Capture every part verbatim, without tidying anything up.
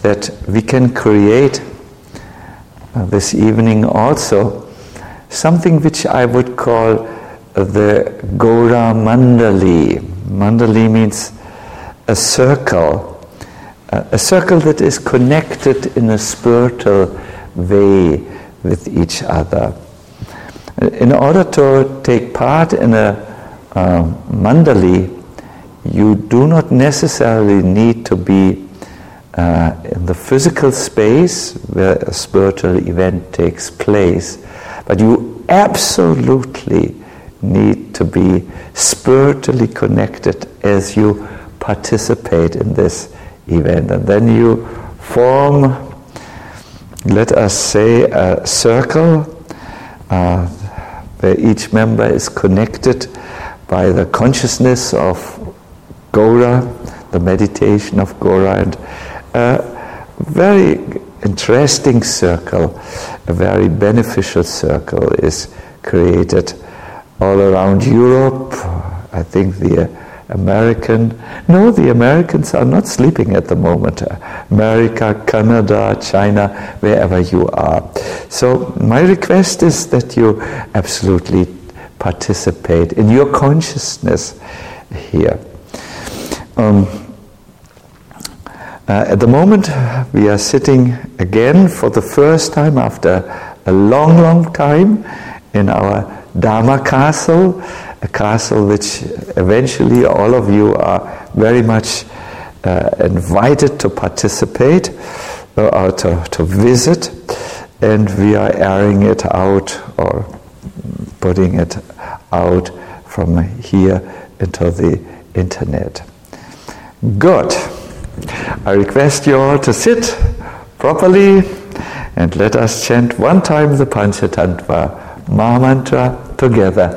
that we can create uh, this evening also something which I would call uh, the Gaura Mandali. Mandali means a circle, uh, a circle that is connected in a spiritual way with each other. In order to take part in a uh, mandali, you do not necessarily need to be uh, in the physical space where a spiritual event takes place, but you absolutely need to be spiritually connected as you participate in this event. And then you form, let us say, a circle uh, where each member is connected by the consciousness of Gaura, the meditation of Gaura, and a very interesting circle, a very beneficial circle is created all around Europe. I think the American, no, the Americans are not sleeping at the moment. America, Canada, China, wherever you are. So my request is that you absolutely participate in your consciousness here. Um, uh, at the moment, we are sitting again for the first time after a long, long time in our Dharma castle, a castle which eventually all of you are very much uh, invited to participate uh, or to, to visit, and we are airing it out or putting it out from here into the internet. Good. I request you all to sit properly and let us chant one time the Panchatattva Mahamantra together.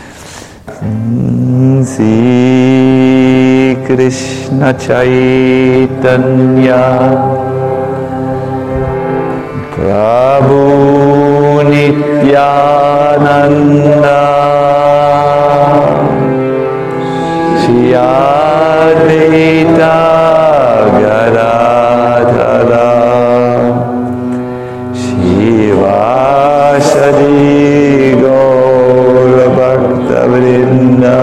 Sri Krishna Chaitanya Prabhu Nityananda Shri Advaita Gadadhara Shivasadi Gaura Bhakta Vrinda.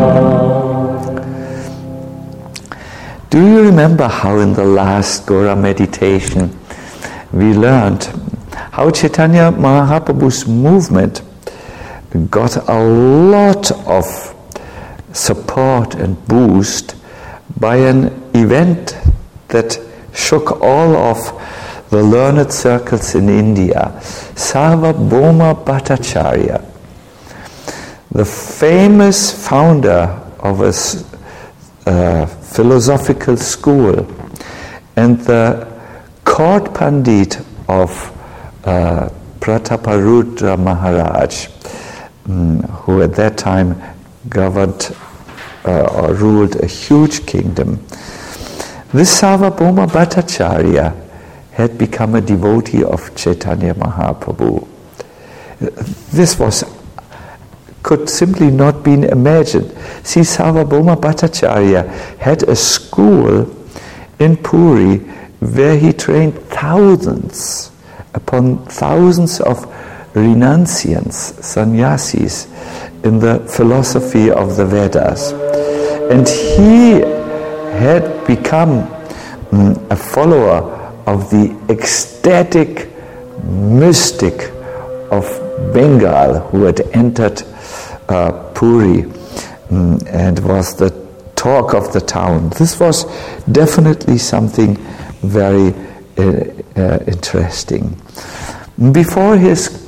Do you remember how in the last Gaura meditation we learned how Chaitanya Mahaprabhu's movement got a lot of support and boost by an event that shook all of the learned circles in India, Sarvabhauma Bhattacharya, the famous founder of a uh, philosophical school and the court pandit of uh, Prataparudra Maharaj, um, who at that time governed uh, or ruled a huge kingdom. This Sarvabhauma Bhattacharya had become a devotee of Chaitanya Mahaprabhu. This was could simply not be imagined. See, Sarvabhauma Bhattacharya had a school in Puri where he trained thousands upon thousands of renunciants, sannyasis, in the philosophy of the Vedas. And he had become um, a follower of the ecstatic mystic of Bengal who had entered uh, Puri um, and was the talk of the town. This was definitely something very uh, uh, interesting. Before his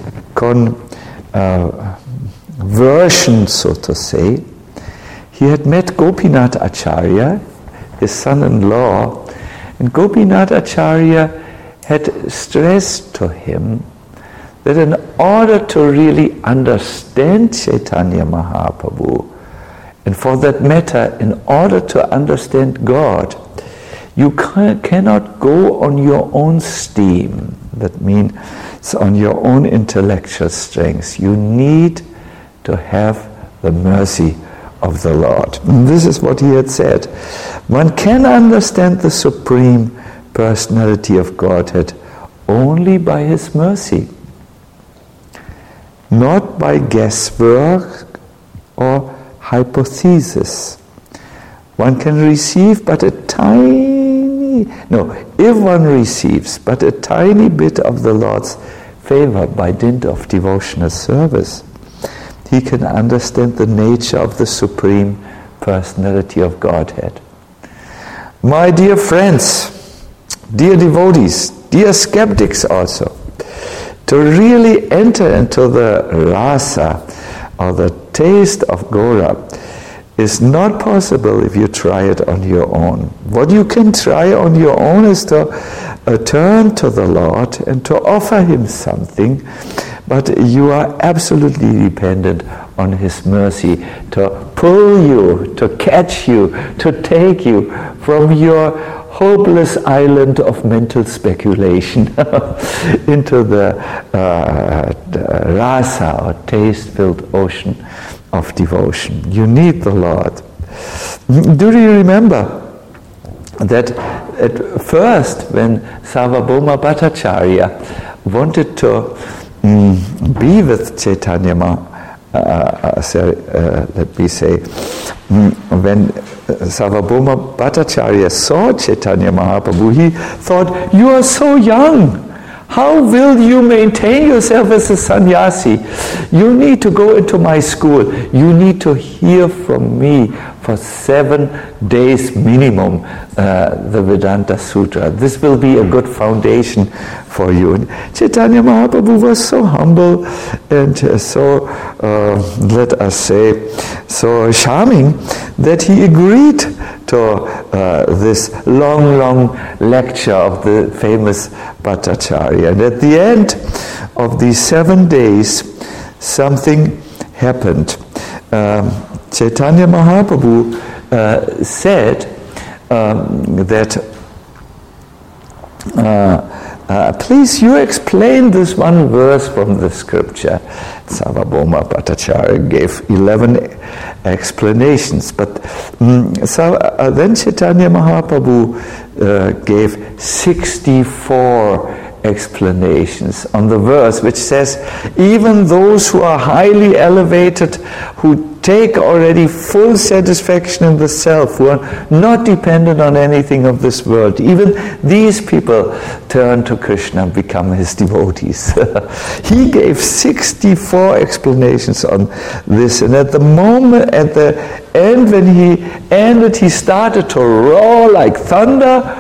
conversion, uh, so to say, he had met Gopinath Acharya, his son-in-law, and Gopinath Acharya had stressed to him that in order to really understand Chaitanya Mahaprabhu, and for that matter, in order to understand God, you can, cannot go on your own steam. That means it's on your own intellectual strength. You need to have the mercy of the Lord. And this is what he had said. One can understand the Supreme personality of Godhead only by his mercy, not by guesswork or hypothesis. One can receive but a tiny, no, if one receives but a tiny bit of the Lord's favor by dint of devotional service, he can understand the nature of the Supreme Personality of Godhead. My dear friends, dear devotees, dear skeptics also, to really enter into the rasa, or the taste of Gaura, is not possible if you try it on your own. What you can try on your own is to uh, turn to the Lord and to offer him something, but you are absolutely dependent on his mercy to pull you, to catch you, to take you from your hopeless island of mental speculation into the, uh, the rasa, or taste-filled ocean of devotion. You need the Lord. Do you remember that at first, when Sarvabhauma Bhattacharya wanted to mm, be with Chaitanya Mahaprabhu, uh, uh, sorry, uh, let me say, mm, when Sarvabhauma Bhattacharya saw Chaitanya Mahaprabhu, he thought, you are so young. How will you maintain yourself as a sannyasi? You need to go into my school. You need to hear from me for seven days minimum uh, the Vedanta Sutra. This will be a good foundation for you. And Chaitanya Mahaprabhu was so humble and uh, so, uh, let us say, so charming that he agreed to uh, this long, long lecture of the famous Bhattacharya. And at the end of these seven days, something happened. Um, Chaitanya Mahaprabhu uh, said um, that, uh, uh, please you explain this one verse from the scripture. Sarvabhauma Bhattacharya gave eleven explanations, but um, so, uh, then Chaitanya Mahaprabhu uh, gave sixty-four explanations on the verse which says, even those who are highly elevated, who take already full satisfaction in the self, who are not dependent on anything of this world, even these people turn to Krishna and become his devotees. He gave sixty-four explanations on this, and at the moment, at the end when he ended, he started to roar like thunder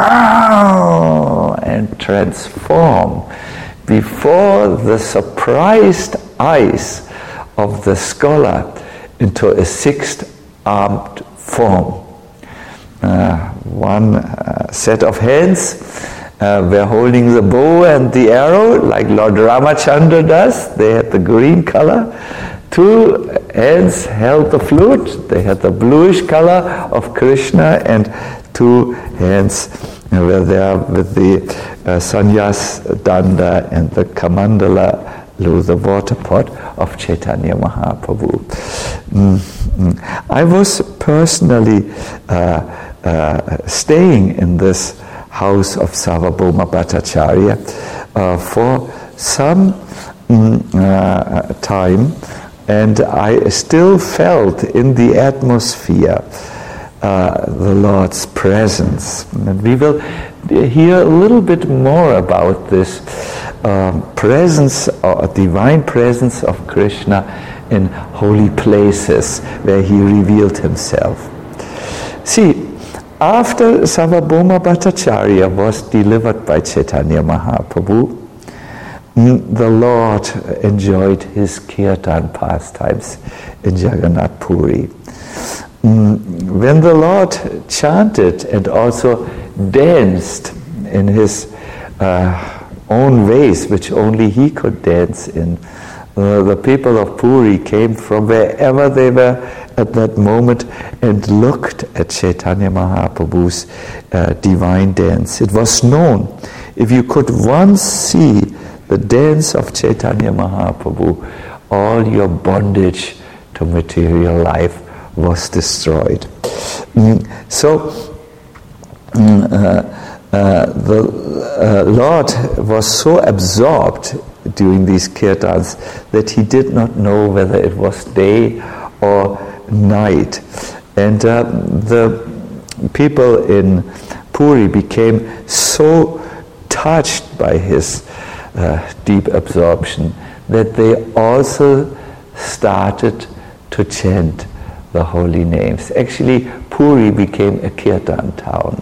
and transform before the surprised eyes of the scholar into a six-armed form. Uh, one uh, set of hands uh, were holding the bow and the arrow like Lord Ramachandra does. They had the green color. Two hands held the flute. They had the bluish color of Krishna, and two hands were there with the uh, sannyas danda and the kamandala, the water pot of Chaitanya Mahaprabhu. Mm-hmm. I was personally uh, uh, staying in this house of Sarvabhauma Bhattacharya uh, for some mm, uh, time, and I still felt in the atmosphere Uh, the Lord's presence. And we will hear a little bit more about this um, presence, or divine presence of Krishna in holy places where he revealed himself. See, after Sarvabhauma Bhattacharya was delivered by Chaitanya Mahaprabhu, the Lord enjoyed his kirtan pastimes in Jagannath Puri. When the Lord chanted and also danced in his uh, own ways, which only he could dance in, uh, the people of Puri came from wherever they were at that moment and looked at Chaitanya Mahaprabhu's uh, divine dance. It was known, if you could once see the dance of Chaitanya Mahaprabhu, all your bondage to material life was destroyed. Mm, so, mm, uh, uh, the uh, Lord was so absorbed during these kirtans that he did not know whether it was day or night. And uh, the people in Puri became so touched by his uh, deep absorption that they also started to chant the holy names. Actually, Puri became a kirtan town.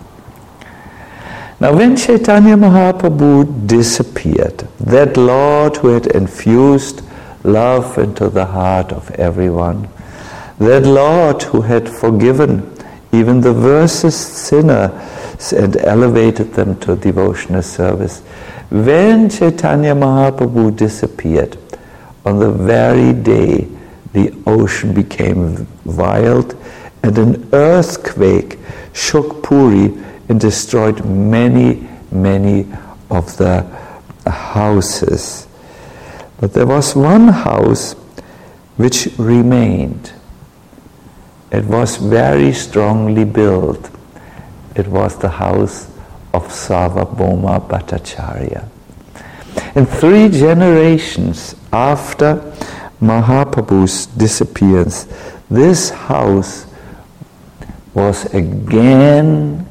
Now, when Chaitanya Mahaprabhu disappeared, that Lord who had infused love into the heart of everyone, that Lord who had forgiven even the worstest sinner and elevated them to devotional service, when Chaitanya Mahaprabhu disappeared, on the very day the ocean became wild and an earthquake shook Puri and destroyed many, many of the houses. But there was one house which remained. It was very strongly built. It was the house of Sarvabhauma Bhattacharya. And three generations after Mahaprabhu's disappearance, this house was again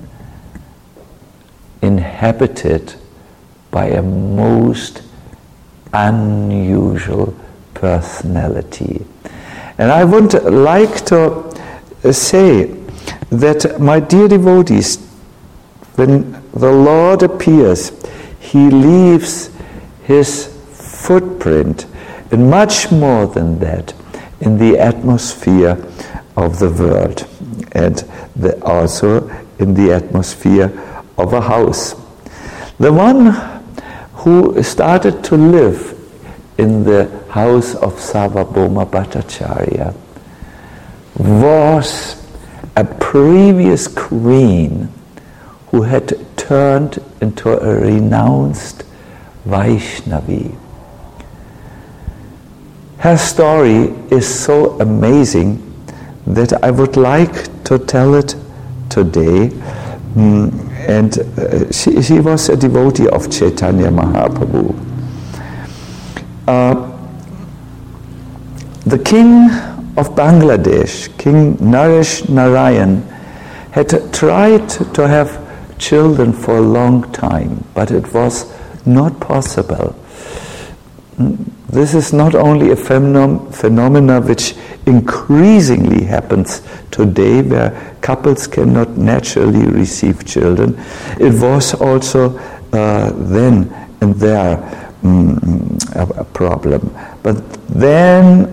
inhabited by a most unusual personality. And I would like to say that, my dear devotees, when the Lord appears, he leaves his footprint, and much more than that, in the atmosphere of the world, and the, also in the atmosphere of a house. The one who started to live in the house of Sarvabhauma Bhattacharya was a previous queen who had turned into a renounced Vaishnavi. Her story is so amazing that I would like to tell it today. Mm, and uh, she, she was a devotee of Chaitanya Mahaprabhu. Uh, the king of Bangladesh, King Naresh Narayan, had tried to have children for a long time, but it was not possible. This is not only a phenom- phenomena which increasingly happens today, where couples cannot naturally receive children. It was also uh, then and there um, a, a problem. But then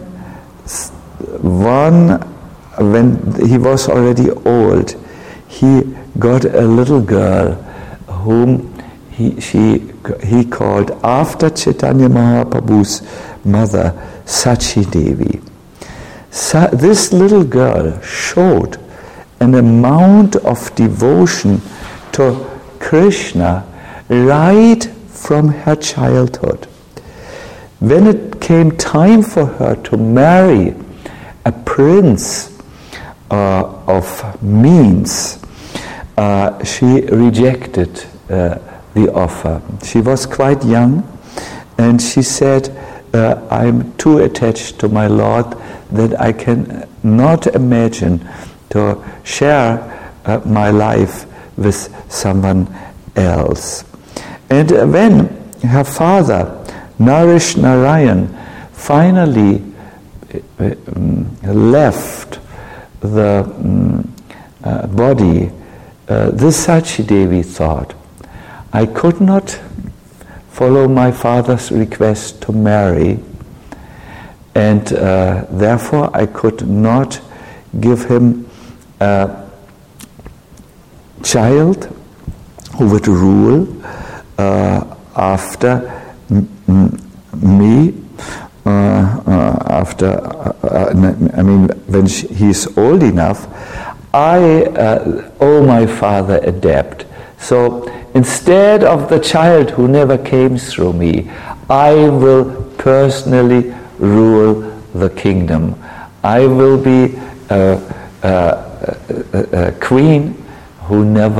one, when he was already old, he got a little girl whom he, she, he called, after Chaitanya Mahaprabhu's mother, Sachi Devi. Sa- this little girl showed an amount of devotion to Krishna right from her childhood. When it came time for her to marry a prince uh, of means, uh, she rejected uh, the offer. She was quite young, and she said, uh, I'm too attached to my Lord that I can not imagine to share uh, my life with someone else. And uh, when her father, Naresh Narayan, finally uh, um, left the um, uh, body, uh, this Sachi Devi thought, I could not follow my father's request to marry, and uh, therefore I could not give him a child who would rule uh, after m- m- me, uh, uh, after, uh, uh, I mean, when she, he's old enough, I uh, owe my father a debt. So instead of the child who never came through me, I will personally rule the kingdom. I will be a, a, a, a queen who never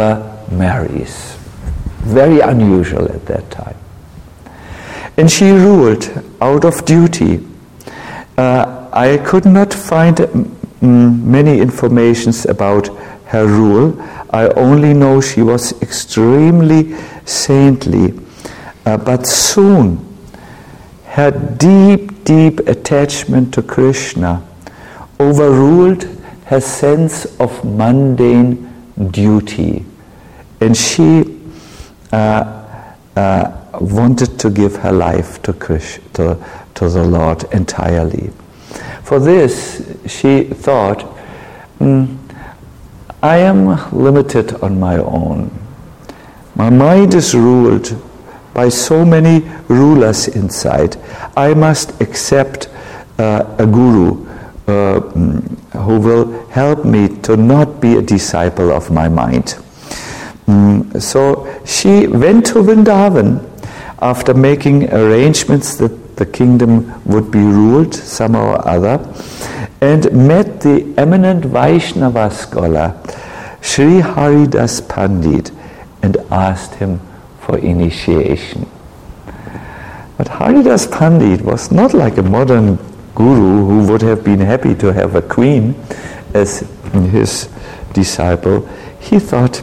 marries. Very unusual at that time. And she ruled out of duty. Uh, I could not find mm, many informations about her rule. I only know she was extremely saintly. Uh, but soon, her deep, deep attachment to Krishna overruled her sense of mundane duty. And she uh, uh, wanted to give her life to Krishna, to, to the Lord entirely. For this, she thought, mm, I am limited on my own. My mind is ruled by so many rulers inside. I must accept uh, a guru uh, who will help me to not be a disciple of my mind. Mm, so she went to Vrindavan after making arrangements that the kingdom would be ruled somehow or other, and met the eminent Vaishnava scholar Sri Haridas Pandit and asked him for initiation. But Haridas Pandit was not like a modern guru who would have been happy to have a queen as his disciple. He thought,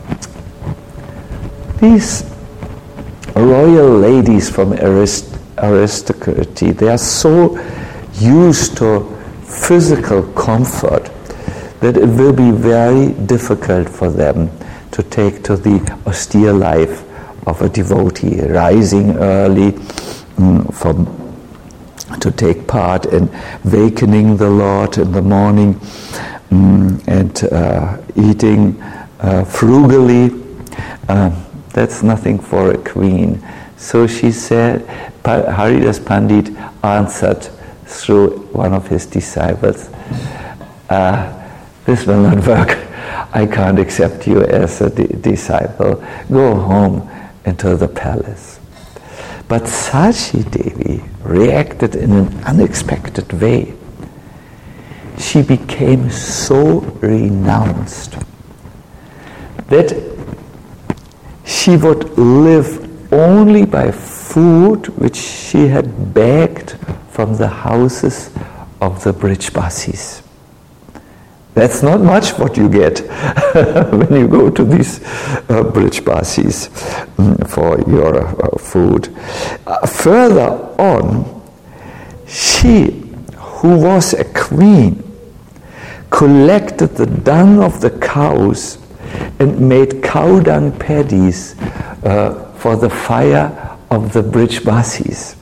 these royal ladies from arist- aristocracy, they are so used to physical comfort that it will be very difficult for them to take to the austere life of a devotee, rising early mm, from, to take part in wakening the Lord in the morning mm, and uh, eating uh, frugally. Uh, that's nothing for a queen. So she said, Haridas Pandit answered through one of his disciples, uh, this will not work. I can't accept you as a di- disciple. Go home into the palace. But Sachi Devi reacted in an unexpected way. She became so renounced that she would live only by food which she had begged from the houses of the Brijbasis. That's not much what you get when you go to these uh, Brijbasis um, for your uh, food. Uh, further on, she, who was a queen, collected the dung of the cows and made cow dung paddies uh, for the fire of the Brijbasis.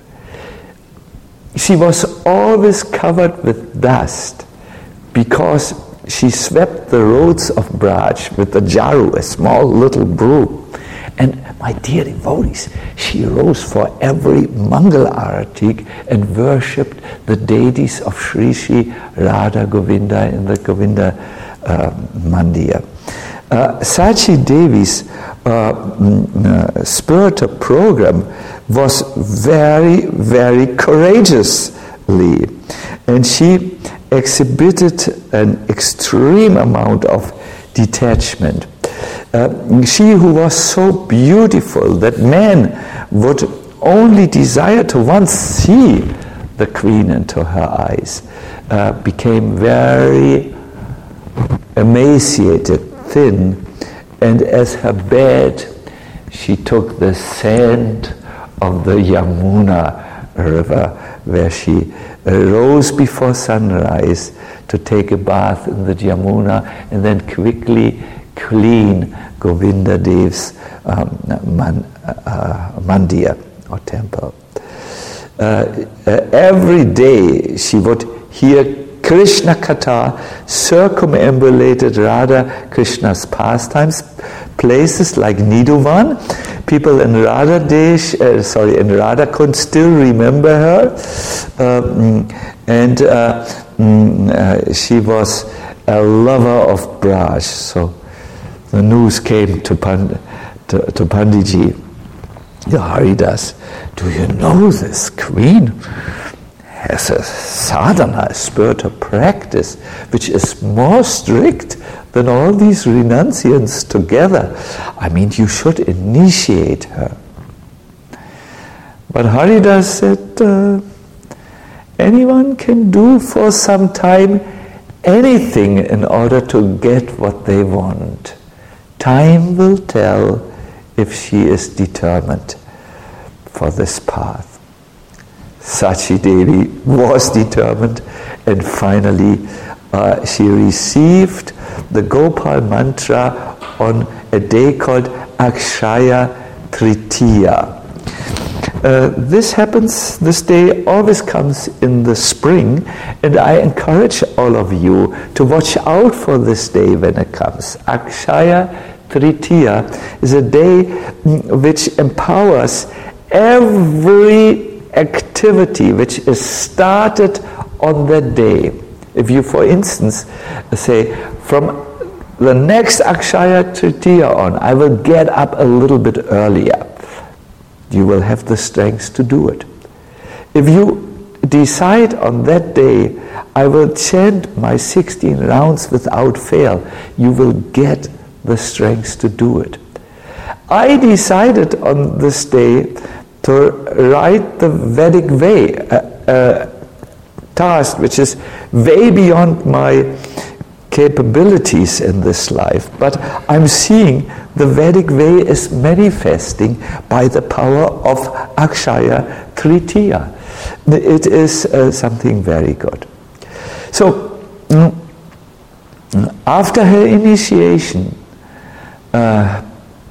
She was always covered with dust, because she swept the roads of Braj with the jaru, a small little broom. And my dear devotees, she rose for every Mangal Arati and worshipped the deities of Sri Sri Radha Govinda in the Govinda uh, Mandir. Uh, Sachi Devi's uh, uh, spiritual program was very, very courageously, and she exhibited an extreme amount of detachment. Uh, she who was so beautiful that men would only desire to once see the queen into her eyes, uh, became very emaciated, thin, and as her bed she took the sand of the Yamuna river, where she rose before sunrise to take a bath in the Yamuna and then quickly clean Govinda Dev's um, man, uh, mandir or temple. Uh, uh, every day she would hear Krishna Katha, circumambulated Radha Krishna's pastimes, places like Nidhuvan. People in Radha Desh, uh, sorry, in Radha Kund still remember her, um, and uh, mm, uh, she was a lover of Braj. So the news came to, Pand- to, to Panditji, the Haridas, do you know this queen has a sadhana, a spiritual practice, which is more strict than all these renunciants together. I mean, you should initiate her. But Haridas said, uh, anyone can do for some time anything in order to get what they want. Time will tell if she is determined for this path. Sachi Devi was determined, and finally uh, she received the Gopal mantra on a day called Akshaya Tritiya. Uh, this happens, this day always comes in the spring, and I encourage all of you to watch out for this day when it comes. Akshaya Tritiya is a day which empowers every activity which is started on that day. If you, for instance, say, from the next Akshaya Tritiya on, I will get up a little bit earlier, you will have the strength to do it. If you decide on that day, I will chant my sixteen rounds without fail, you will get the strength to do it. I decided on this day to write the Vedic way, a, a task which is way beyond my capabilities in this life, but I'm seeing the Vedic way is manifesting by the power of Akshaya Tritiya. It is uh, something very good. So, mm, after her initiation, uh,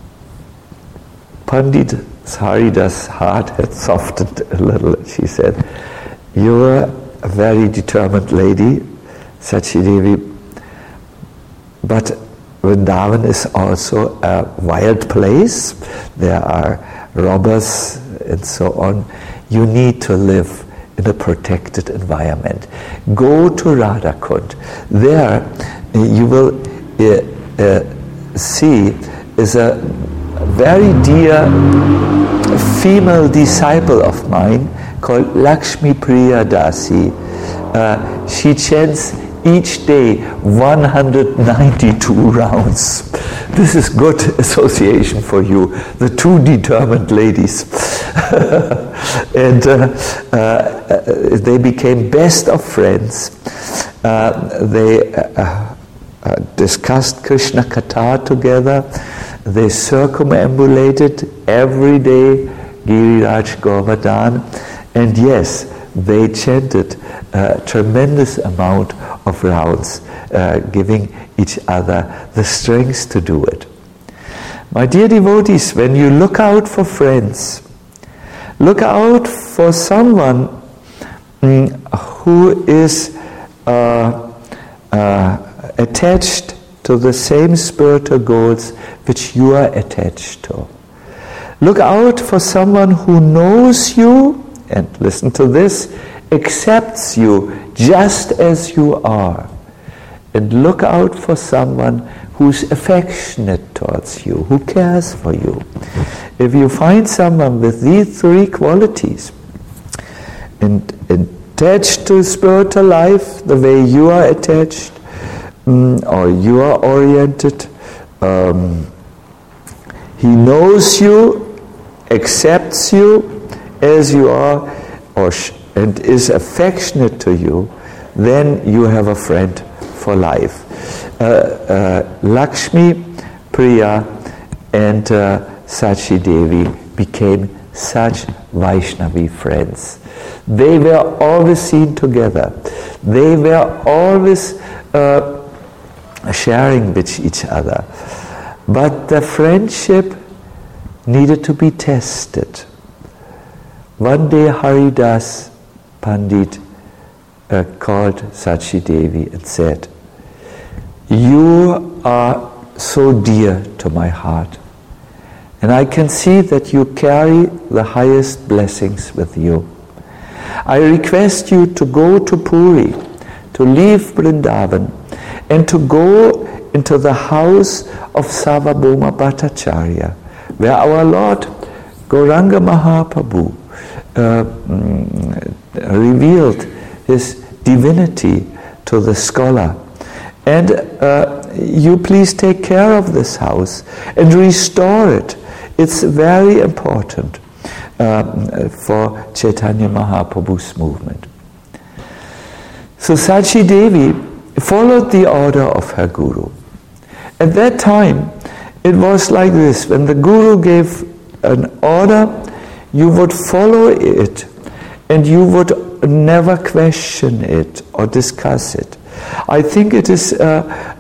Pandit Haridas' heart had softened a little. She said, "You are a very determined lady, Sachi Devi, but Vrindavan is also a wild place. There are robbers and so on. You need to live in a protected environment. Go to Radhakund. There you will uh, uh, see is a very dear female disciple of mine called Lakshmi Priya Dasi. Uh, she chants each day one hundred ninety-two rounds. This is good association for you, the two determined ladies." And uh, uh, they became best of friends. Uh, they uh, uh, discussed Krishna Katha together. They circumambulated every day Giriraj Govardhan, and yes, they chanted a tremendous amount of rounds, uh, giving each other the strength to do it. My dear devotees, when you look out for friends, look out for someone mm, who is uh, uh, attached to the same spiritual goals which you are attached to. Look out for someone who knows you, and listen to this, accepts you just as you are. And look out for someone who's affectionate towards you, who cares for you. If you find someone with these three qualities, and attached to spiritual life the way you are attached, um, or you are oriented, um, he knows you, accepts you as you are, or sh- and is affectionate to you, then you have a friend for life. Uh, uh, Lakshmi, Priya, and uh, Sachi Devi became such Vaishnavi friends. They were always seen together. They were always uh, sharing with each other. But the friendship needed to be tested. One day Haridas Pandit uh, called Sachi Devi and said, "You are so dear to my heart, and I can see that you carry the highest blessings with you. I request you to go to Puri, to leave Vrindavan, and to go into the house of Sarvabhauma Bhattacharya, where our Lord Gauranga Mahaprabhu uh, revealed his divinity to the scholar. And uh, you please take care of this house and restore it. It's very important uh, for Chaitanya Mahaprabhu's movement. So Sachi Devi followed the order of her guru. At that time, it was like this. When the guru gave an order, you would follow it and you would never question it or discuss it. I think it is a,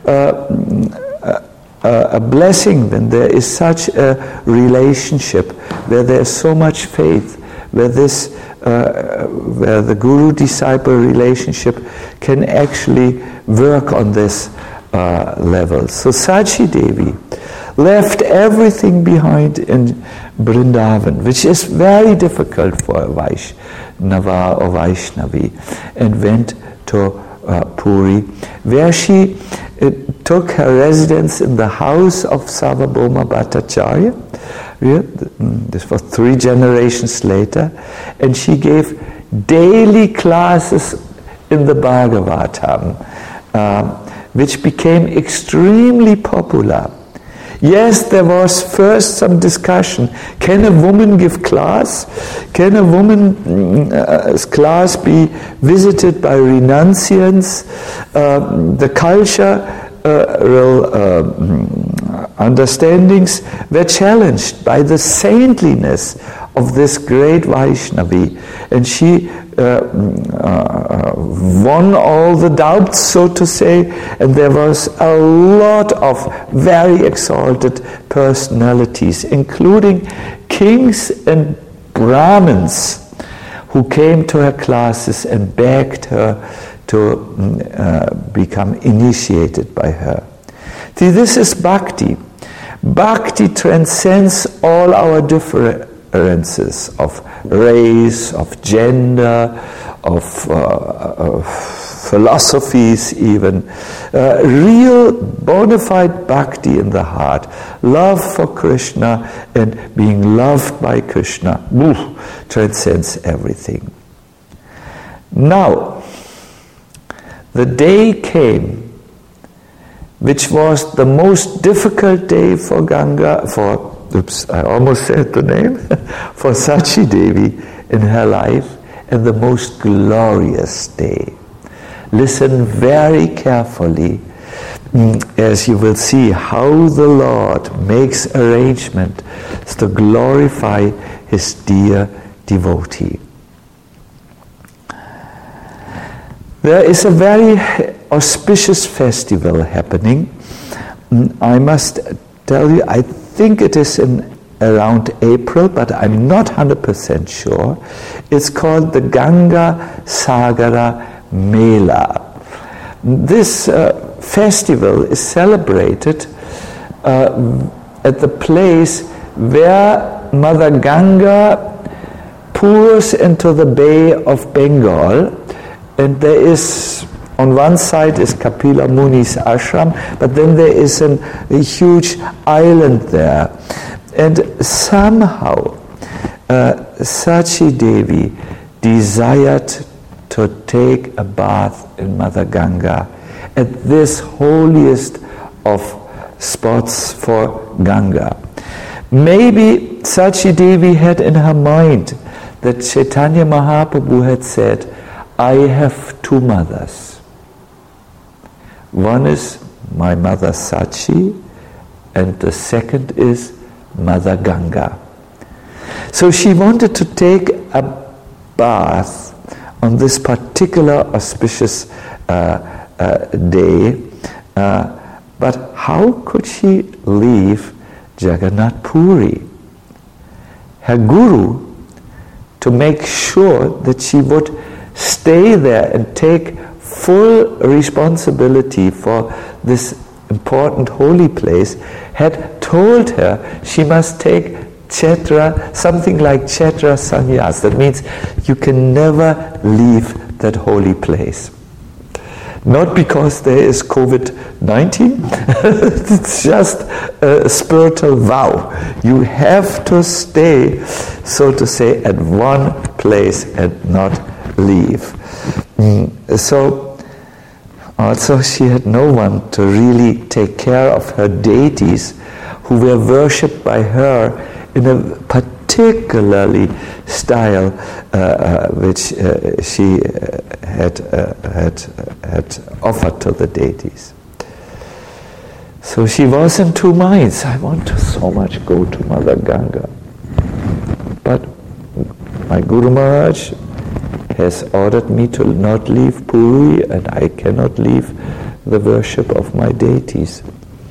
a, a, a blessing when there is such a relationship where there is so much faith, where this, uh, where the guru-disciple relationship can actually work on this uh, level. So Sachi Devi left everything behind in Vrindavan, which is very difficult for a Vaishnava or Vaishnavi, and went to uh, Puri, where she uh, took her residence in the house of Sarvabhauma Bhattacharya. Yeah, this was three generations later, and she gave daily classes in the Bhagavatam, um, which became extremely popular. Yes, there was first some discussion. Can a woman give class? Can a woman's uh, class be visited by renunciants? Uh, the culture uh, real, uh, understandings were challenged by the saintliness of this great Vaishnavi, and she uh, uh, won all the doubts, so to say, and there was a lot of very exalted personalities, including kings and Brahmins, who came to her classes and begged her to uh, become initiated by her. See, this is bhakti. Bhakti transcends all our differences of race, of gender, of, uh, of philosophies even. Uh, real bona fide bhakti in the heart, love for Krishna and being loved by Krishna, ooh, transcends everything. Now, the day came which was the most difficult day for Ganga, for, oops, I almost said the name, for Sachi Devi in her life, and the most glorious day. Listen very carefully as you will see how the Lord makes arrangements to glorify his dear devotee. There is a very auspicious festival happening. I must tell you, I think it is in around April, but I'm not one hundred percent sure. It's called the Ganga Sagara Mela. This uh, festival is celebrated uh, at the place where Mother Ganga pours into the Bay of Bengal. And there is, on one side is Kapila Muni's ashram, but then there is an, a huge island there. And somehow uh, Sachi Devi desired to take a bath in Mother Ganga at this holiest of spots for Ganga. Maybe Sachi Devi had in her mind that Chaitanya Mahaprabhu had said, I have two mothers. One is my mother Sachi, and the second is Mother Ganga. So she wanted to take a bath on this particular auspicious uh, uh, day, uh, but how could she leave Jagannath Puri? Her guru, to make sure that she would stay there and take full responsibility for this important holy place, had told her she must take Kshetra, something like Kshetra Sannyas. That means you can never leave that holy place. Not because there is covid nineteen, it's just a spiritual vow. You have to stay, so to say, at one place and not leave. Mm, so also she had no one to really take care of her deities who were worshipped by her in a particularly style uh, uh, which uh, she uh, had, uh, had, had offered to the deities. So she was in two minds. I want to so much go to Mother Ganga. But my Guru Maharaj has ordered me to not leave Puri, and I cannot leave the worship of my deities.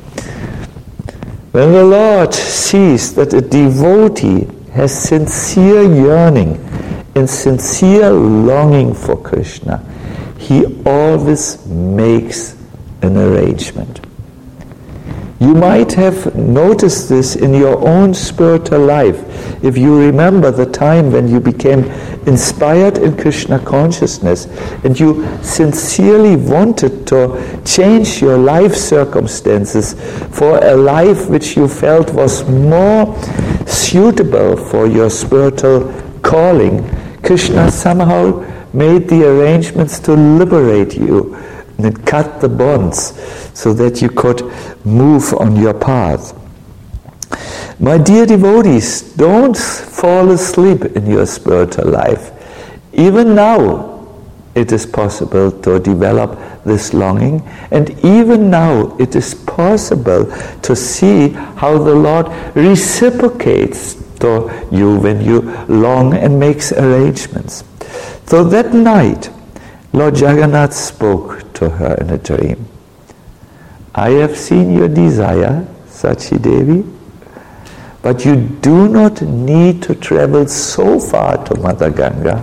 When the Lord sees that a devotee has sincere yearning and sincere longing for Krishna, he always makes an arrangement. You might have noticed this in your own spiritual life if you remember the time when you became inspired in Krishna consciousness and you sincerely wanted to change your life circumstances for a life which you felt was more suitable for your spiritual calling. Krishna somehow made the arrangements to liberate you and cut the bonds so that you could move on your path. My dear devotees, don't fall asleep in your spiritual life. Even now it is possible to develop this longing, and even now it is possible to see how the Lord reciprocates to you when you long and makes arrangements. So that night Lord Jagannath spoke to her in a dream. I have seen your desire, Sachi Devi, but you do not need to travel so far to Mother Ganga.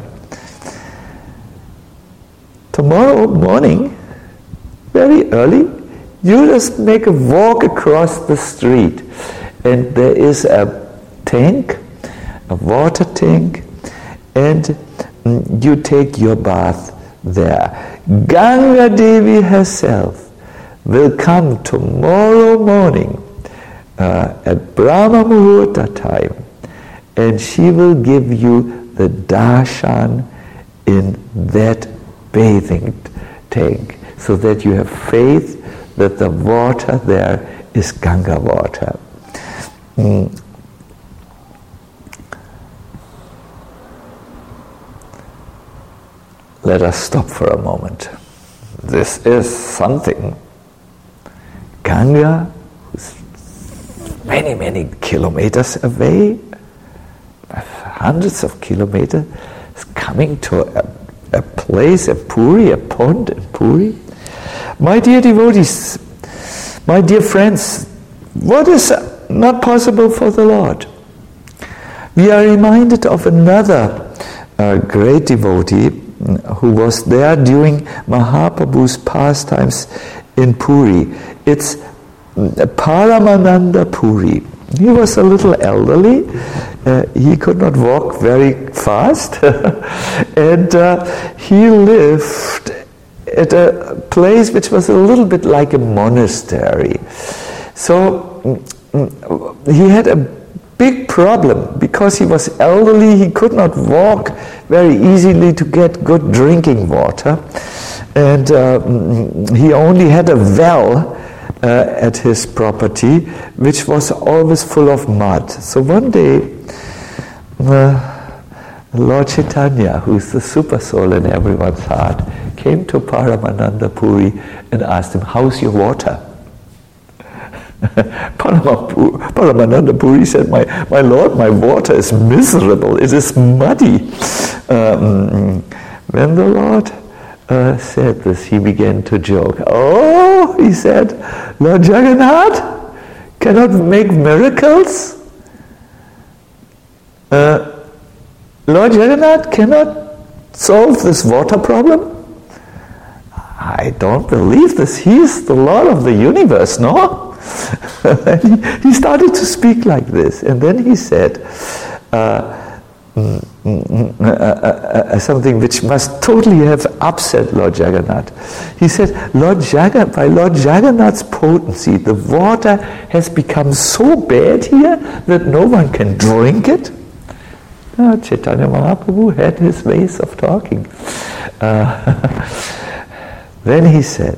Tomorrow morning, very early, you just make a walk across the street, and there is a tank, a water tank, and you take your bath there. Ganga Devi herself will come tomorrow morning uh, at Brahma Muhurta time, and she will give you the darshan in that bathing tank, so that you have faith that the water there is Ganga water. Mm. Let us stop for a moment. This is something. Ganga, who's many, many kilometers away, hundreds of kilometers, is coming to a, a place, a Puri, a pond in Puri. My dear devotees, my dear friends, what is not possible for the Lord? We are reminded of another uh, great devotee who was there during Mahaprabhu's pastimes in Puri. It's Paramananda Puri. He was a little elderly. Uh, he could not walk very fast. and uh, he lived at a place which was a little bit like a monastery. So he had a big problem because he was elderly. He could not walk very easily to get good drinking water, and uh, he only had a well uh, at his property which was always full of mud. So one day uh, Lord Chaitanya, who is the super soul in everyone's heart, came to Paramananda Puri and asked him, how's your water? Paramananda Puri said, my, my Lord, my water is miserable, it is muddy. Um, when the Lord uh, said this, he began to joke. Oh, he said, Lord Jagannath cannot make miracles? Uh, Lord Jagannath cannot solve this water problem? I don't believe this. He is the Lord of the universe, no? he, he started to speak like this, and then he said uh, mm, mm, uh, uh, uh, something which must totally have upset Lord Jagannath. He said, Lord Jagannath, by Lord Jagannath's potency, the water has become so bad here that no one can drink it. Uh, Chaitanya Mahaprabhu had his ways of talking. Uh, then he said,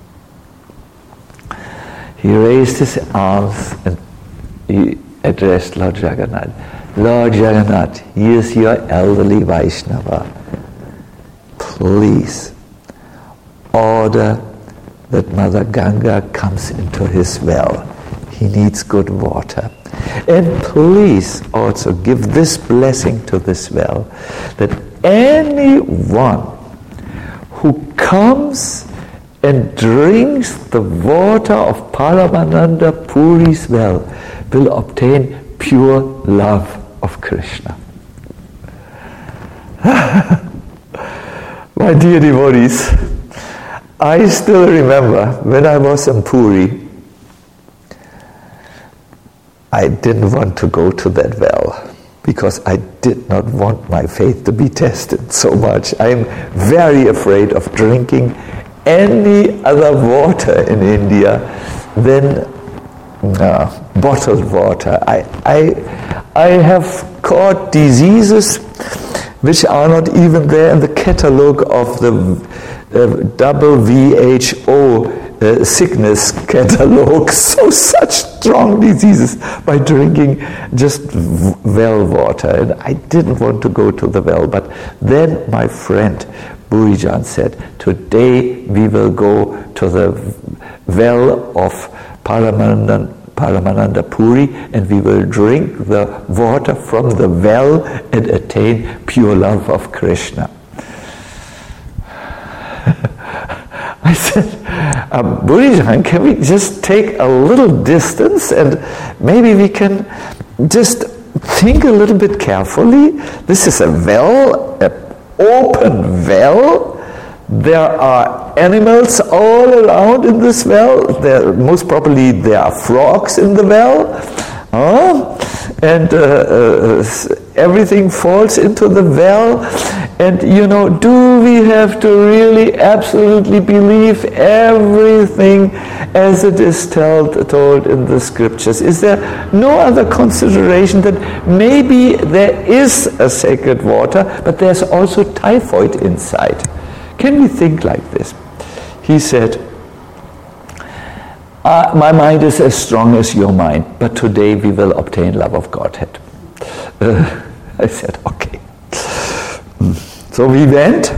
he raised his arms and he addressed Lord Jagannath. Lord Jagannath, here's your elderly Vaishnava. Please order that Mother Ganga comes into his well. He needs good water. And please also give this blessing to this well, that anyone who comes and drinks the water of Paramananda Puri's well will obtain pure love of Krishna. My dear devotees, I still remember when I was in Puri, I didn't want to go to that well because I did not want my faith to be tested so much. I am very afraid of drinking any other water in India than uh, bottled water. I, I, I have caught diseases which are not even there in the catalogue of the uh, W H O uh, sickness catalogue. So such strong diseases by drinking just well water. And I didn't want to go to the well. But then my friend Burijan said, today we will go to the well of Paramananda, Paramananda Puri, and we will drink the water from the well and attain pure love of Krishna. I said, uh, Burijan, can we just take a little distance and maybe we can just think a little bit carefully? This is a well, a open well. There are animals all around in this well. There, most probably there are frogs in the well. Uh, and uh, uh, everything falls into the well. And, you know, do we have to really absolutely believe everything as it is told, told in the scriptures? Is there no other consideration that maybe there is a sacred water, but there's also typhoid inside? Can we think like this? He said, uh, my mind is as strong as your mind, but today we will obtain love of Godhead. Uh, I said, okay. So we went,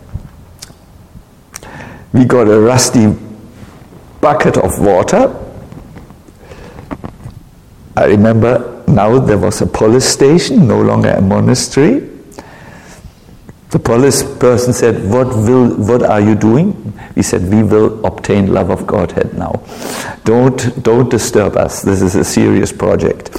we got a rusty bucket of water. I remember now there was a police station, no longer a monastery. The police person said, what will, what are you doing? We said, we will obtain love of Godhead now. Don't, don't disturb us. This is a serious project.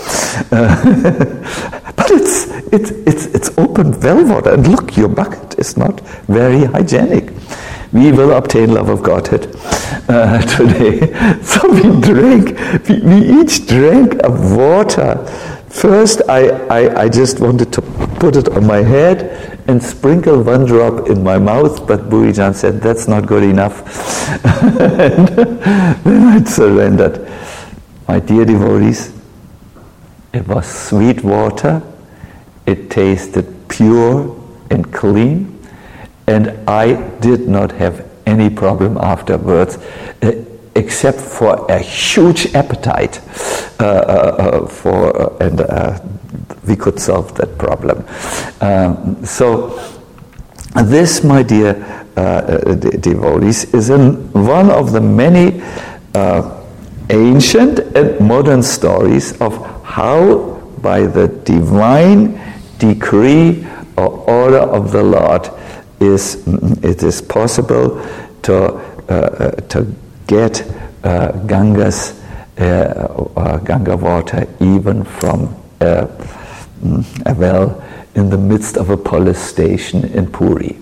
Uh, but it's, it's, it's, it's open well water. And look, your bucket is not very hygienic. We will obtain love of Godhead uh, today. So we drank, we, we each drank a water. First, I, I, I just wanted to put it on my head and sprinkle one drop in my mouth, but Burijan said, that's not good enough. And then I surrendered. My dear devotees, it was sweet water, it tasted pure and clean, and I did not have any problem afterwards, uh, except for a huge appetite uh, uh, for, uh, and uh, we could solve that problem. Um, so this, my dear uh, de- devotees, is in one of the many uh, ancient and modern stories of how by the divine decree or order of the Lord is it is possible to uh, to get uh, Ganga's uh, uh, Ganga water even from uh, a well in the midst of a police station in Puri.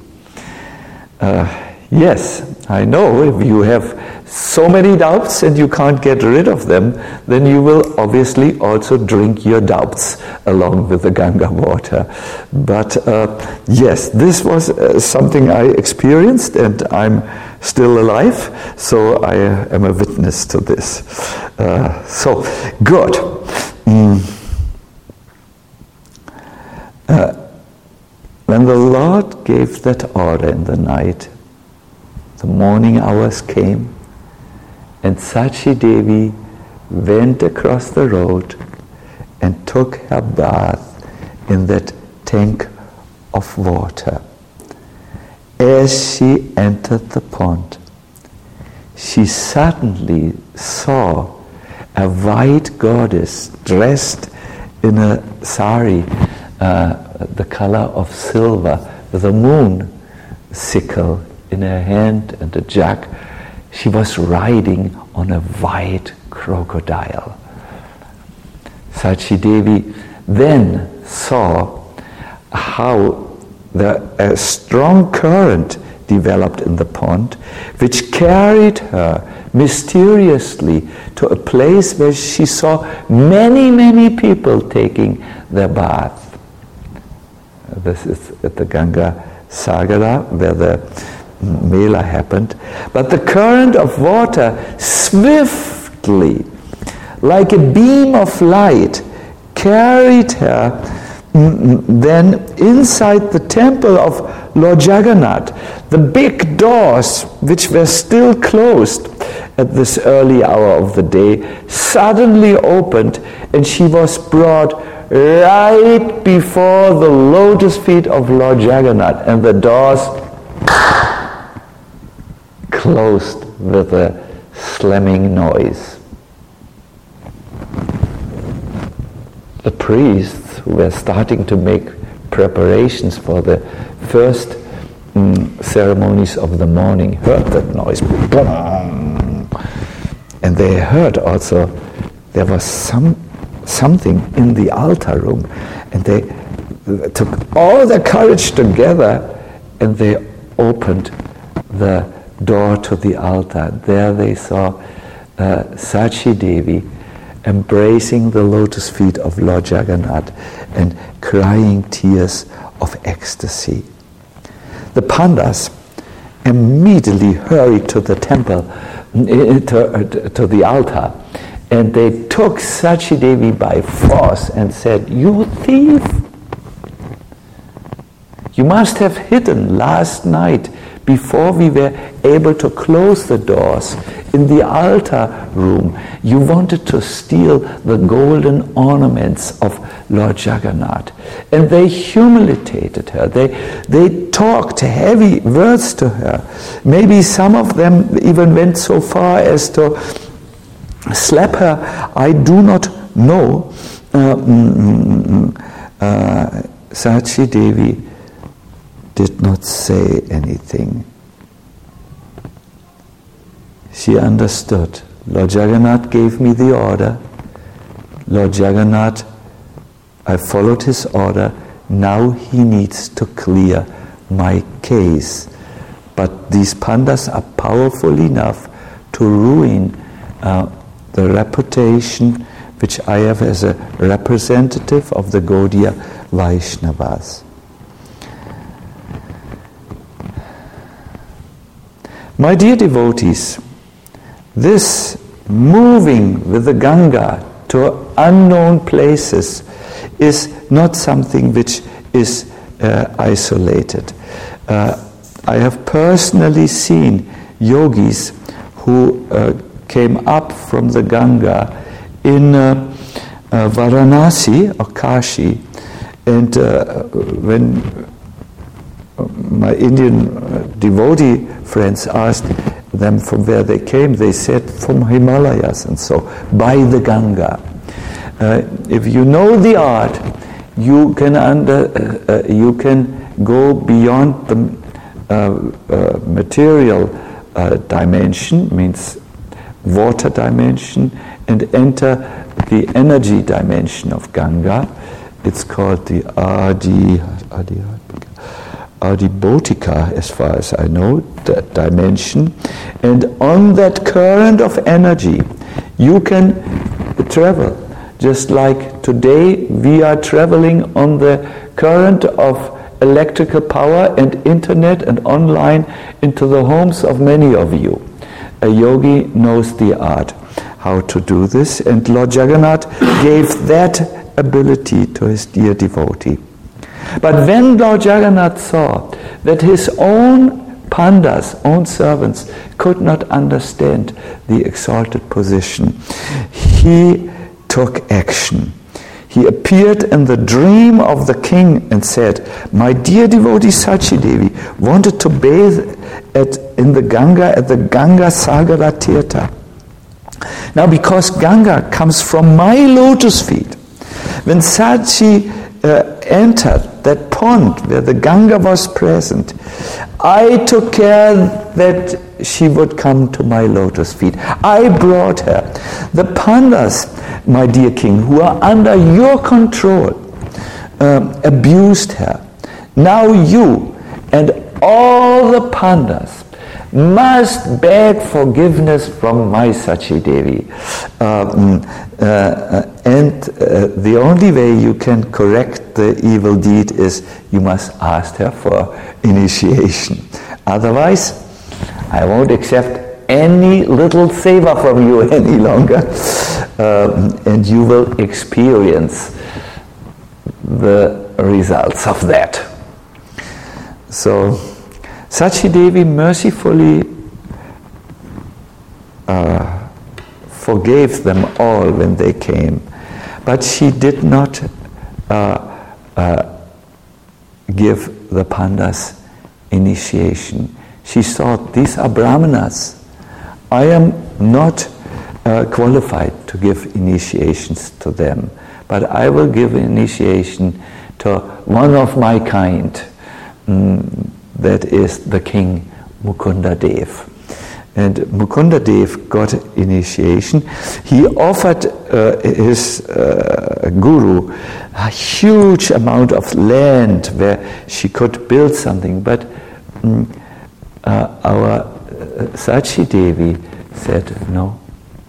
Uh, yes, I know if you have so many doubts and you can't get rid of them, then you will obviously also drink your doubts along with the Ganga water. But uh, yes, this was uh, something I experienced, and I'm still alive, so I am a witness to this. Uh, so, good. Mm. Uh, when the Lord gave that order in the night, the morning hours came, and Sachi Devi went across the road and took her bath in that tank of water. As she entered the pond, she suddenly saw a white goddess dressed in a sari, uh, the color of silver, with a moon sickle in her hand and a jug. She was riding on a white crocodile. Sachi Devi then saw how the, a strong current developed in the pond, which carried her mysteriously to a place where she saw many, many people taking their bath. This is at the Ganga Sagara, where the Mela happened. But the current of water swiftly, like a beam of light, carried her then inside the temple of Lord Jagannath. The big doors, which were still closed at this early hour of the day, suddenly opened, and she was brought right before the lotus feet of Lord Jagannath, and the doors closed with a slamming noise. The priests who were starting to make preparations for the first mm, ceremonies of the morning heard that noise. And they heard also there was some something in the altar room, and they took all their courage together and they opened the door to the altar. There they saw uh, Sachi Devi embracing the lotus feet of Lord Jagannath and crying tears of ecstasy. The Pandas immediately hurried to the temple, to, to the altar, and they took Sachi Devi by force and said, "You thief! You must have hidden last night before we were able to close the doors in the altar room. You wanted to steal the golden ornaments of Lord Jagannath." And they humiliated her. They, they talked heavy words to her. Maybe some of them even went so far as to slap her. I do not know. Uh, uh, Sachi Devi did not say anything. She understood. Lord Jagannath gave me the order. Lord Jagannath, I followed his order. Now he needs to clear my case. But these pandas are powerful enough to ruin uh, the reputation which I have as a representative of the Gaudiya Vaishnavas. My dear devotees, this moving with the Ganga to unknown places is not something which is uh, isolated. Uh, I have personally seen yogis who uh, came up from the Ganga in uh, uh, Varanasi or Kashi, and uh, when my Indian devotee friends asked them from where they came, they said from Himalayas, and so by the Ganga. Uh, if you know the art, you can under uh, uh, you can go beyond the uh, uh, material uh, dimension, means water dimension, and enter the energy dimension of Ganga. It's called the Adi Adi. Adibhotika, as far as I know, that dimension. And on that current of energy, you can travel. Just like today, we are traveling on the current of electrical power and internet and online into the homes of many of you. A yogi knows the art how to do this, and Lord Jagannath gave that ability to his dear devotee. But when Lord Jagannath saw that his own pandas, own servants, could not understand the exalted position, he took action. He appeared in the dream of the king and said, "My dear devotee Sachi Devi wanted to bathe at, in the Ganga at the Ganga Sagara Tirtha. Now, because Ganga comes from my lotus feet, when Sachi uh, entered that pond where the Ganga was present, I took care that she would come to my lotus feet. I brought her. The pandas, my dear king, who are under your control, um, abused her. Now you and all the pandas must beg forgiveness from my Sachi Devi. Um, uh, and uh, the only way you can correct the evil deed is you must ask her for initiation. Otherwise, I won't accept any little seva from you any longer. Um, and you will experience the results of that." So, Sachi Devi mercifully uh, forgave them all when they came, but she did not uh, uh, give the pandas initiation. She thought, these are brahmanas. I am not uh, qualified to give initiations to them, but I will give initiation to one of my kind. Mm, that is the king Mukunda Dev. And Mukunda Dev got initiation. He offered uh, his uh, guru a huge amount of land where she could build something, but mm, uh, our uh, Sachi Devi said, "No,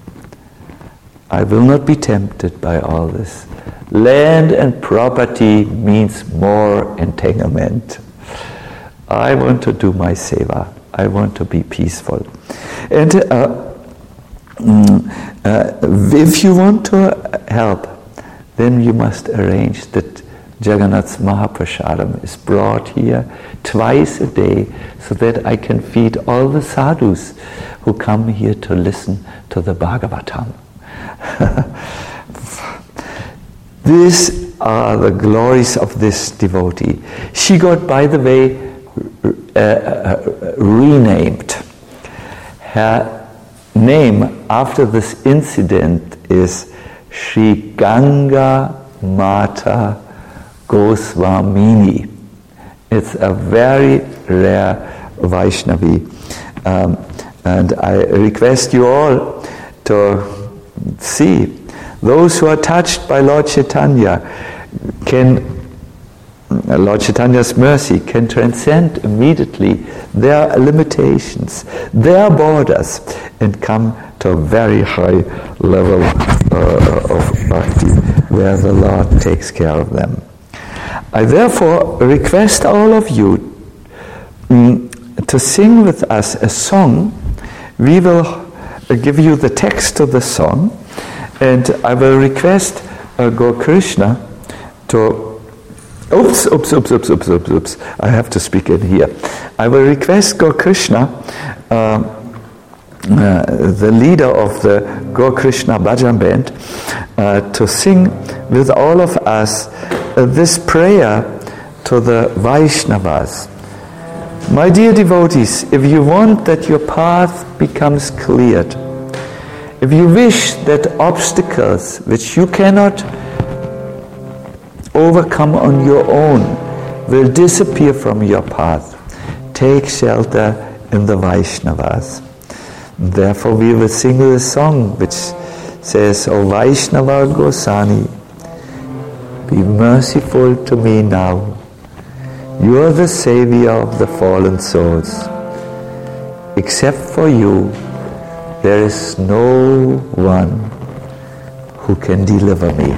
I will not be tempted by all this. Land and property means more entanglement. I want to do my seva. I want to be peaceful." And uh, uh, if you want to help, then you must arrange that Jagannath's Mahaprasadam is brought here twice a day so that I can feed all the sadhus who come here to listen to the Bhagavatam. These are the glories of this devotee. She got, by the way, Uh, uh, renamed. Her name after this incident is Sri Ganga Mata Goswamini. It's a very rare Vaishnavi. Um, and I request you all to see. Those who are touched by Lord Chaitanya can Lord Chaitanya's mercy can transcend immediately their limitations, their borders, and come to a very high level uh, of bhakti where the Lord takes care of them. I therefore request all of you um, to sing with us a song. We will uh, give you the text of the song, and I will request uh, Gaur Krishna to Oops, oops, oops, oops, oops, oops, oops. I have to speak in here. I will request Gaur Krishna, uh, uh, the leader of the Gaur Krishna Bhajan Band, uh, to sing with all of us uh, this prayer to the Vaishnavas. My dear devotees, if you want that your path becomes cleared, if you wish that obstacles which you cannot overcome on your own will disappear from your path, take shelter in the Vaishnavas. Therefore we will sing this song which says, "O Vaishnava Gosani, be merciful to me now. You are the savior of the fallen souls. Except for you, there is no one who can deliver me."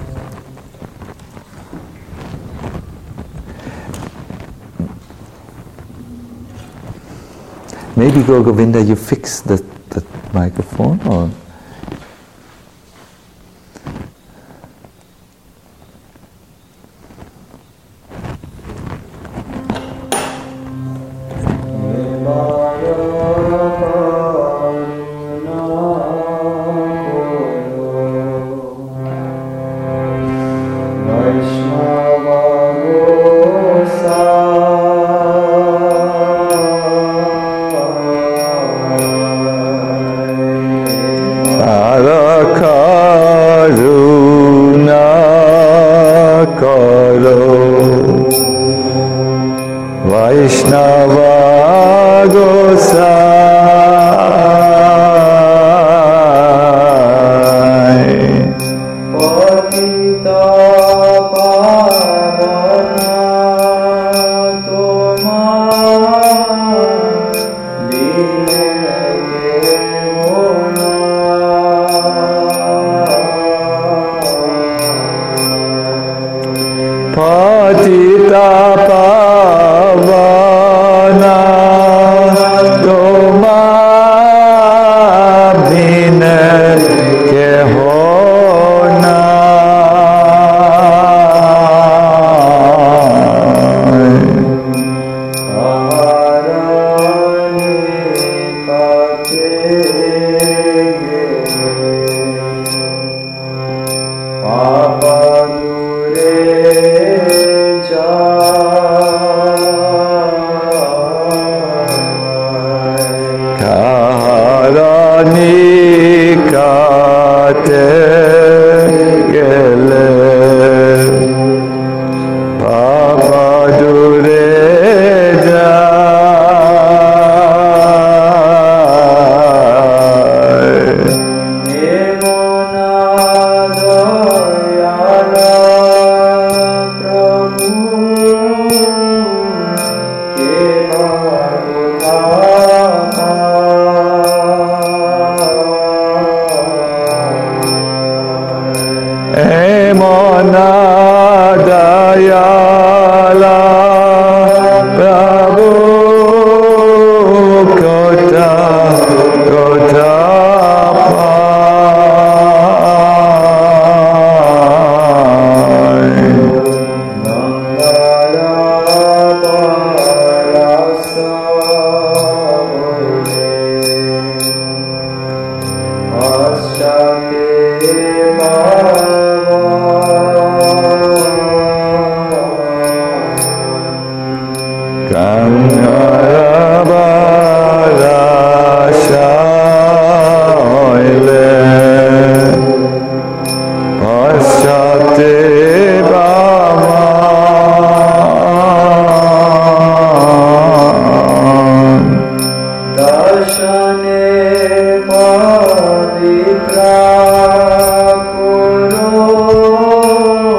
Maybe, Gaur Govinda, you fix the, the microphone, or karo, Vaishnava Gosai, Patita Pavana Tomar Lileye Mona, Patita Pavana Tomar Lileye Mona,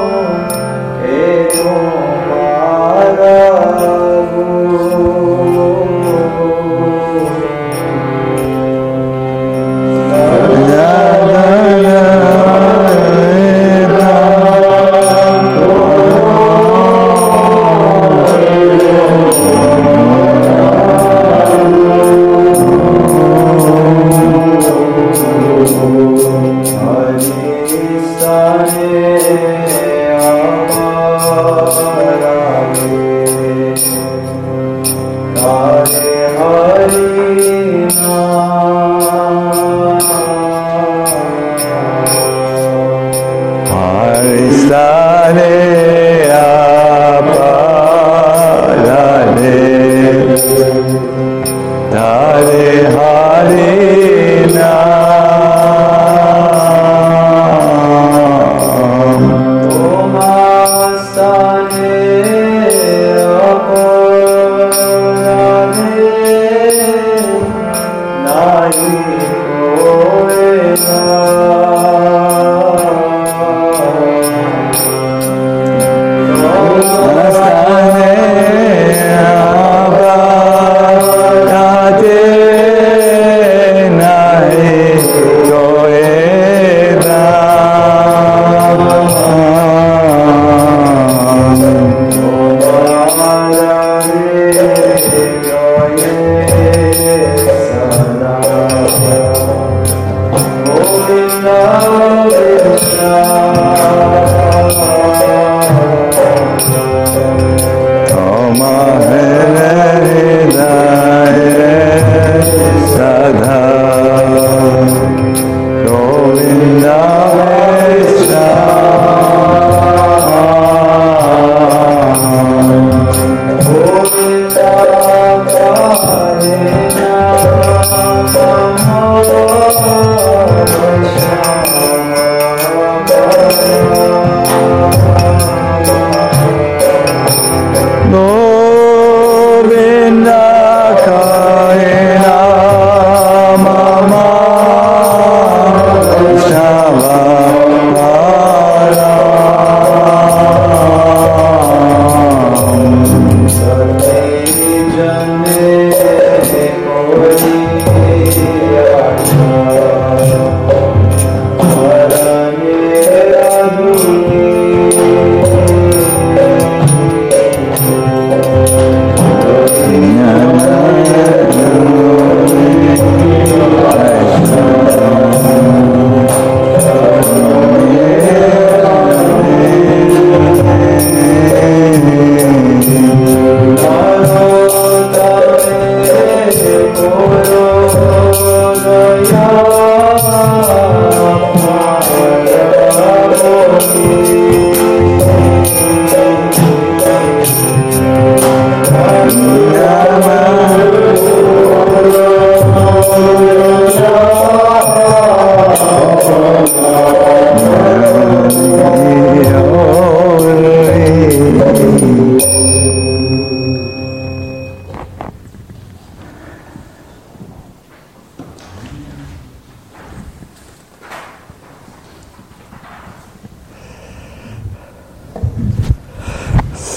Guru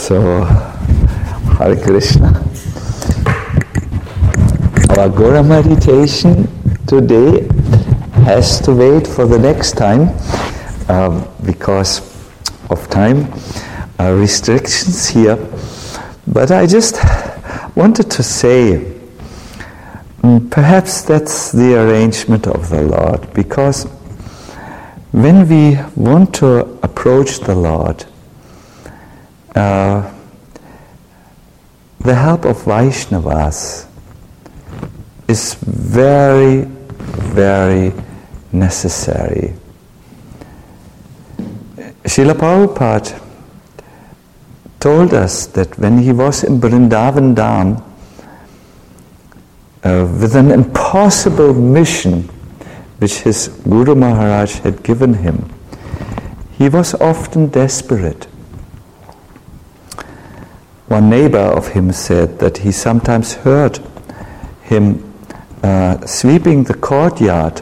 So, Hare Krishna. Our Gora meditation today has to wait for the next time um, because of time uh, restrictions here. But I just wanted to say, um, perhaps that's the arrangement of the Lord, because when we want to approach the Lord, uh, the help of Vaishnavas is very, very necessary. Srila Prabhupada told us that when he was in Vrindavan Dham uh, with an impossible mission which his Guru Maharaj had given him, he was often desperate. One neighbor of him said that he sometimes heard him uh, sweeping the courtyard,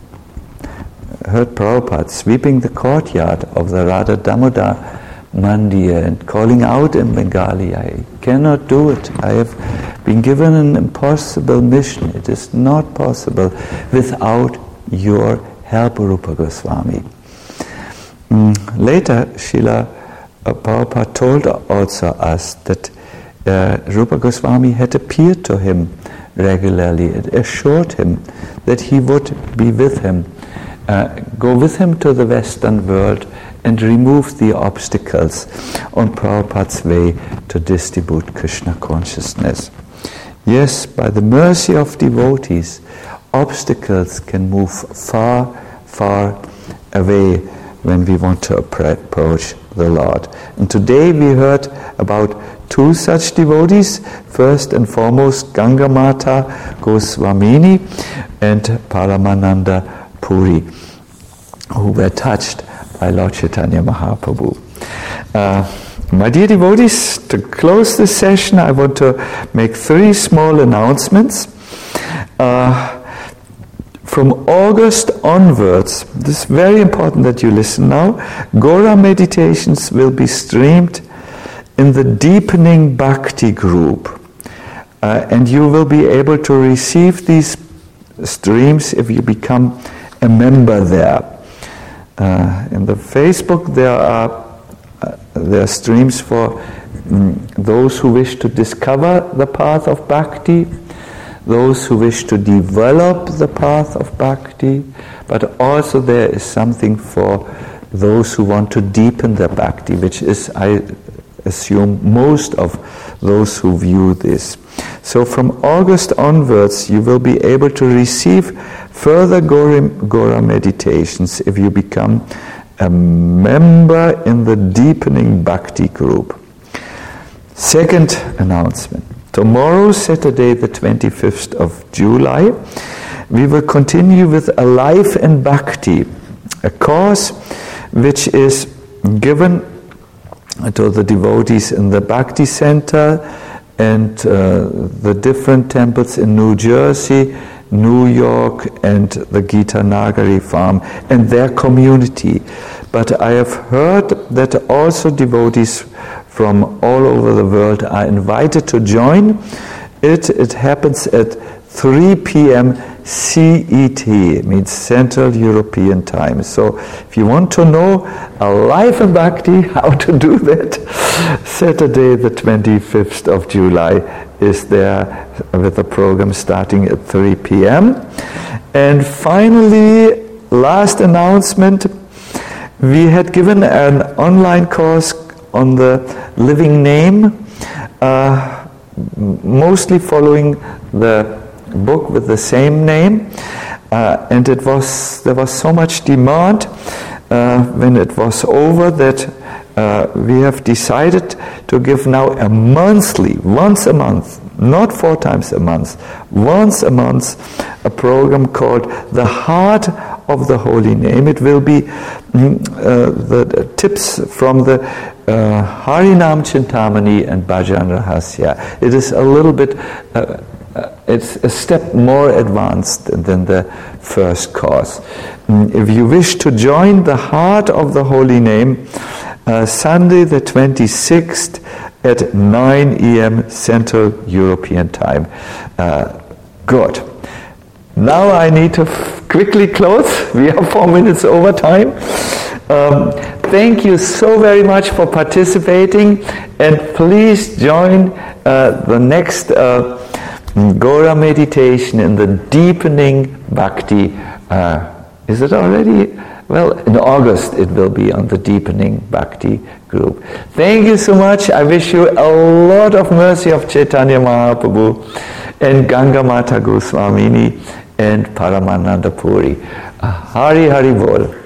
heard Prabhupada sweeping the courtyard of the Radha Damodar Mandir and calling out in Bengali, "I cannot do it. I have been given an impossible mission. It is not possible without your help, Rupa Goswami." Mm, later, Srila Uh, Prabhupada told also us that uh, Rupa Goswami had appeared to him regularly and assured him that he would be with him, uh, go with him to the Western world and remove the obstacles on Prabhupada's way to distribute Krishna consciousness. Yes, by the mercy of devotees, obstacles can move far, far away when we want to approach the Lord. And today we heard about two such devotees, first and foremost Ganga Mata Goswamini and Paramananda Puri, who were touched by Lord Chaitanya Mahaprabhu. Uh, my dear devotees, to close this session I want to make three small announcements. Uh, From August onwards, this is very important that you listen now, Gora meditations will be streamed in the Deepening Bhakti group. Uh, and you will be able to receive these streams if you become a member there. Uh, in the Facebook there are, uh, there are streams for um, those who wish to discover the path of Bhakti, those who wish to develop the path of Bhakti, but also there is something for those who want to deepen their Bhakti, which is, I assume, most of those who view this. So from August onwards, you will be able to receive further Gora, Gora meditations if you become a member in the Deepening Bhakti group. Second announcement. Tomorrow, Saturday the twenty-fifth of July, we will continue with A Life in Bhakti, a course which is given to the devotees in the Bhakti Center and uh, the different temples in New Jersey, New York and the Gita Nagari farm and their community. But I have heard that also devotees from all over the world are invited to join. It, it happens at three p.m. C E T, it means Central European Time. So if you want to know a life in Bhakti, how to do that, Saturday the twenty-fifth of July is there with the program starting at three p.m. And finally, last announcement, we had given an online course on the living name, uh, mostly following the book with the same name, uh, and it was there was so much demand uh, when it was over that uh, we have decided to give now a monthly, once a month, not four times a month, once a month, a program called The Heart of the Holy Name. It will be mm, uh, the, the tips from the uh, Harinam Chintamani and Bhajan Rahasya. It is a little bit, uh, uh, it's a step more advanced than the first course. Mm, if you wish to join the Heart of the Holy Name, uh, Sunday the twenty-sixth at nine a.m. Central European Time. Uh, good. Now I need to f- quickly close. We are four minutes over time. Um, thank you so very much for participating, and please join uh, the next uh, Gora meditation in the deepening bhakti. Uh, is it already? Well, in August it will be on the deepening bhakti group. Thank you so much. I wish you a lot of mercy of Chaitanya Mahaprabhu and Ganga Mata Goswamini and Paramananda Puri. Hari Hari Bol.